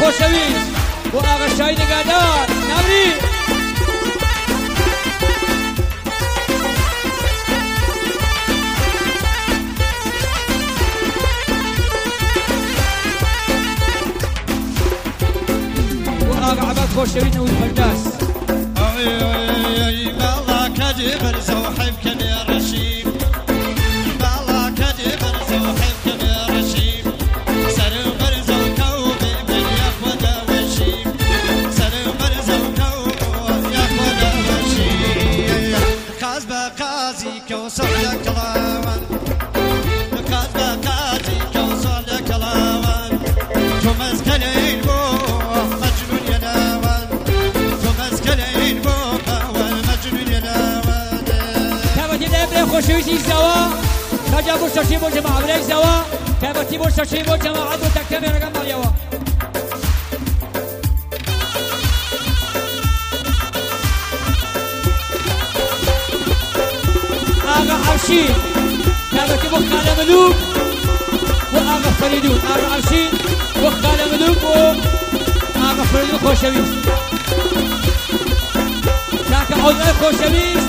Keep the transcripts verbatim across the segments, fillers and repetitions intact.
خۆشەویست بۆ ئاغا شاهین نگادار ناوری بۆ ئاغا عەباد خۆشەوی نەوت فەرداس باڵا کەدی بەرزە و حیبکە لێ ڕەشیم باڵا کەدی بەرزە و حیبکە لێ ڕەشیم سەر و بەرزە و کەو بێبێن یاخۆدە وەشیم سەر و بەرزە و کەو یاخۆدە وەشیم قاز بە قازی کەوسەر لە کڵاوان قاز بە قازی کەوسەر لە کڵاوان تۆ مەزگەلەین بۆ مەجنون یەناوان تۆ مەزگەلەین بۆ خوشویستی زوا خرجا بۆ سەرچی بۆ جەماعەت زوا تایبەتی بۆ سەرچی بۆ جەماعەت و تەکتەمێنەکان ماڵیەوە ئاغا عەوشین تایبەتی بۆ خالە ملوک بۆ ئاغا فەریدون ئاغا عەوشین بۆ خالە ملوک بۆ ئاغا فەریدون خۆشەویست کاکە عەوزای خۆشەویست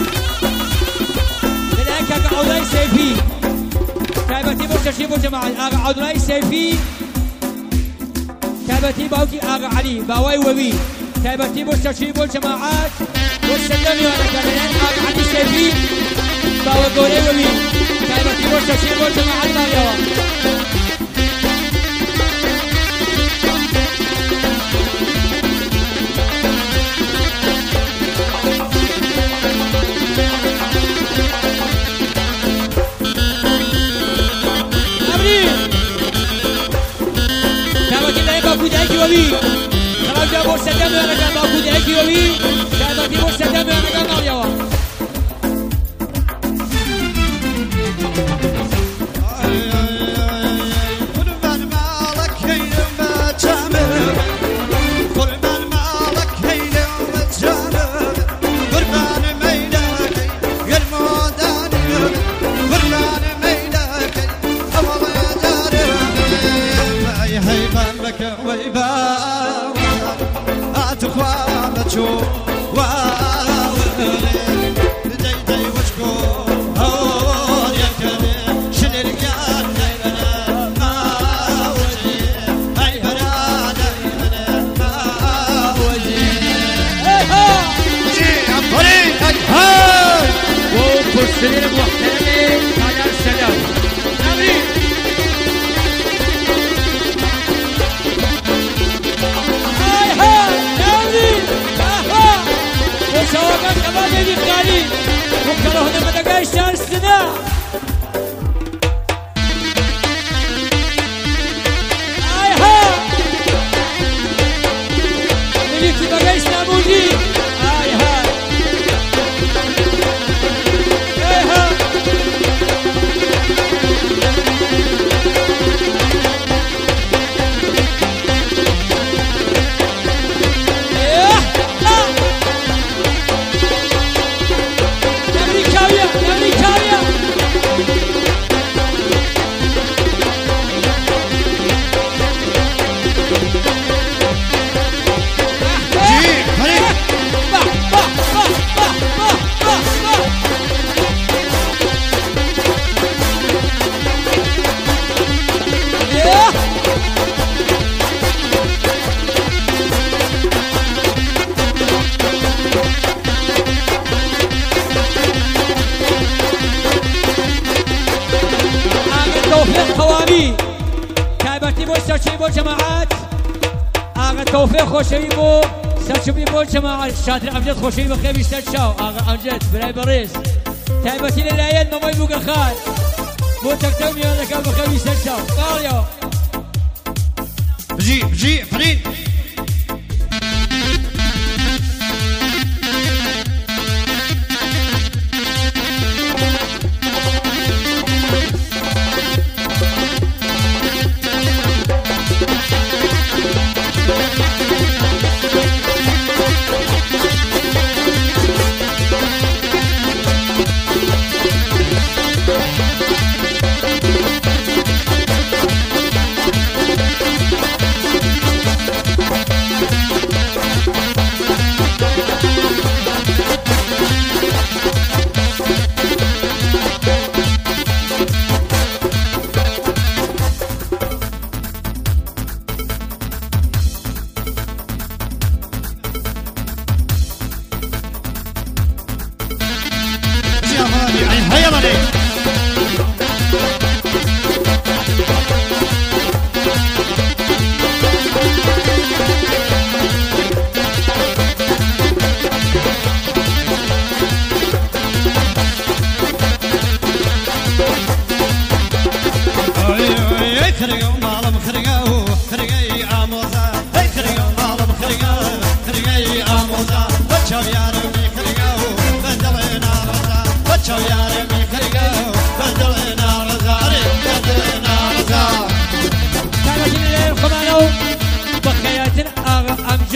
كاكا عوداي سيفي تابتي بوشاشي بو جماعة آغا عوداي سيفي تابتي باوكي آغا علي باواي وبي تابتي بوشاشي بو جماعات والسلامي وانا كان آغا علي سيفي باوا قولي وبي تابتي بوشاشي بو جماعات ماريوا وبي خلاص جابوا السدام وانا كان موجود هيك وبي كانت يجيبوا السدام وانا كان ماليوا قربان مالك هينو ما تجامل قربان مالك هينو ما تجامل قربان ميلك يا الموداني قربان ميلك اول يا داري ما يهيبان لك ويبان اتخوان تشوف والسليم المحترمين على السلام نبري هاي هاي نبري اها وشوقات كمان يجي خالي وكانوا هنا مدقاي شهر السنة هاي هاي مليكي بقايش ناموجي هاي هاي تایبەتی بۆ سەرچەی بۆ جەماعەت ئاغا تەوفیق خۆشەوی بۆ سەرچەوی بۆ جەماعەت شادر ئەمجەد خۆشەوی بە خێوی سەر چاو ئاغا ئەمجەد برای بەڕێز تایبەتی لەلایەن مەمای بوگەخان بۆ تەکتە و میوانەکان بە خێوی سەر چاو باڵیەوە بجي بجي فريد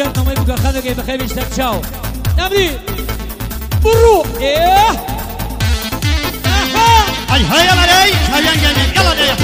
صوت ما يبقى خلقي بخير يشتغل شاو نبي برو ايه هاي هاي يلا لي هاي يلا يلا